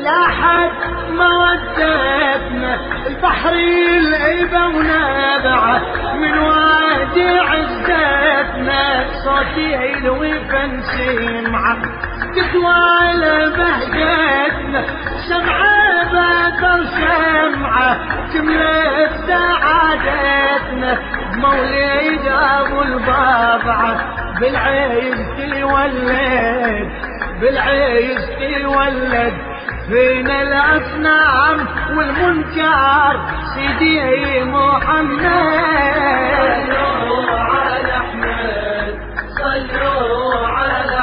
لاحت مودتنا البحر العيبة ونبعه من وادي عزتنا صوتي يلوي فنسمعه تطوال بهجتنا شمعة بدر شمعة تملك سعادتنا بمولد ابو البابعة بالعيش تولد بالعيش تولد فينا الاصنام والمنكر سيدي محمد. صلوا على احمد صلوا على